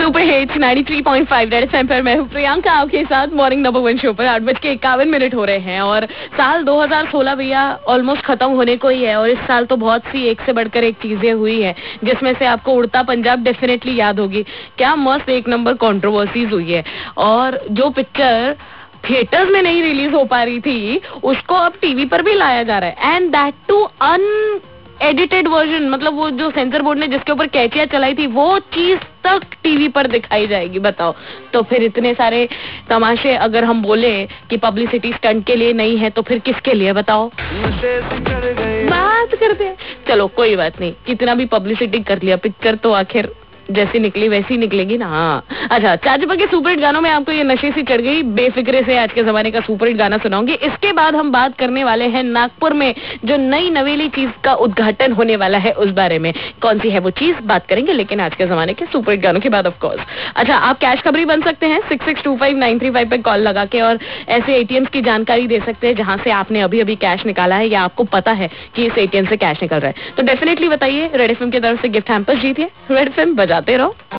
Super hits 93.5 red FM पर मैं हूँ प्रियंका आपके साथ मॉर्निंग नंबर 1 शो पर 8:51 हो रहे हैं और साल 2016 भैया ऑलमोस्ट खत्म होने को ही है और इस साल तो बहुत सी एक से बढ़कर एक चीजें हुई है जिसमें से आपको उड़ता पंजाब डेफिनेटली याद होगी। क्या मस्त एक नंबर कंट्रोवर्सीज हुई है और जो पिक्चर थिएटर्स में नहीं रिलीज हो पा रही थी उसको अब टीवी पर भी लाया जा रहा है and that too edited version, मतलब वो जो सेंसर बोर्ड ने जिसके ऊपर कैचियां चलाई थी वो चीज तक टीवी पर दिखाई जाएगी। बताओ, तो फिर इतने सारे तमाशे अगर हम बोले कि पब्लिसिटी स्टंट के लिए नहीं है तो फिर किसके लिए बताओ? बात करते हैं, चलो कोई बात नहीं, कितना भी पब्लिसिटी कर लिया पिक्चर तो आखिर जैसी निकली वैसी निकलेगी ना। हाँ अच्छा, चाचपा के सुपरहिट गानों में आपको ये नशे सी चढ़ गई, बेफिक्रे से आज के जमाने का सुपरहिट गाना सुनाऊंगी। इसके बाद हम बात करने वाले हैं नागपुर में जो नई नवेली चीज का उद्घाटन होने वाला है उस बारे में। कौन सी है वो चीज बात करेंगे, लेकिन आज के जमाने के सुपरहिट गानों के बाद ऑफ कोर्स। अच्छा, आप कैश खबरी बन सकते हैं 6625-935 पे कॉल लगा के और ऐसे एटीएम्स की जानकारी दे सकते हैं जहां से आपने अभी अभी कैश निकाला है या आपको पता है कि इस एटीएम से कैश निकल रहा है। तो डेफिनेटली बताइए, रेड एफएम की तरफ से गिफ्ट हैम्पर्स जीतिए। रेड एफएम बजाते रहो।